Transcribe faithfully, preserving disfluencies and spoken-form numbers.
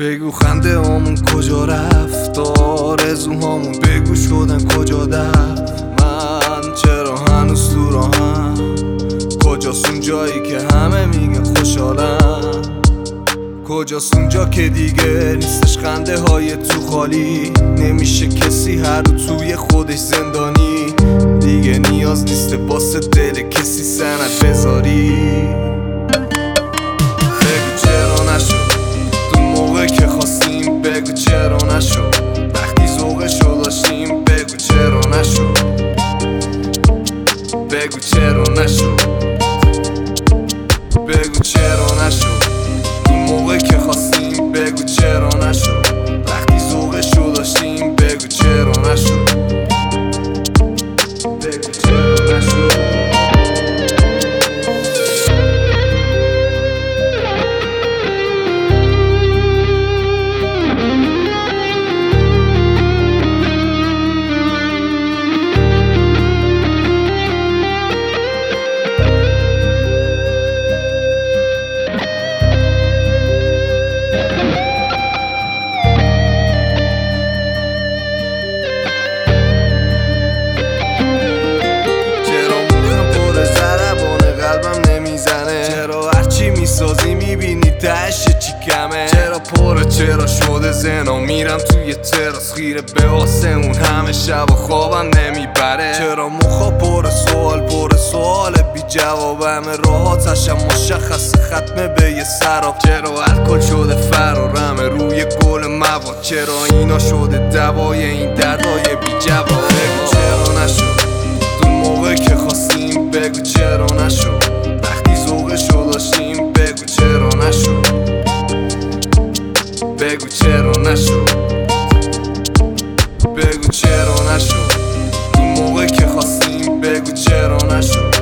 بگو خنده همون کجا رفت، آرزوهامون بگو شدن کجا دفت. من چرا هنوز تو راهم، کجاست اون جایی که همه میگن خوشحالم، کجاست اونجا که دیگه نیستش خنده های تو خالی، نمیشه کسی هر رو توی خودش زندانی، دیگه نیاز نیست واسه دل کسی سند بذاری. بگو چرا نشد تو موقع که خواستیم، بگو چرا نشد وقتی ذوقشو داشتیم، بگو چرا نشد، بگو چرا نشد، بگو چرا نشد تو موقع که خواستیم، بگو چرا نشد وقتی ذوقشو داشتیم، بگو چرا نشد، بگو چرا نشد. چرا هرچی میسازی میبینی تهش چی کمه، چرا پره چرا شده زنا، میرم توی تراس خیره به آسمون همه شب و خوابم نمیبره، چرا مخا پر سوال پر سوال بی جواب، همه راحتشم مشخص ختمه به یه سراب، چرا الکل شده فرارمه روی گل مواد، چرا اینا شده دوای این دردای بی جواب. بگو چرا نشد تو موقع که خواستیم، بگو چرا نشد ذوقشو داشتیم، بگو چرا نشد، بگو چرا نشد، بگو چرا نشد تو موقع که خواستیم، بگو چرا نشد.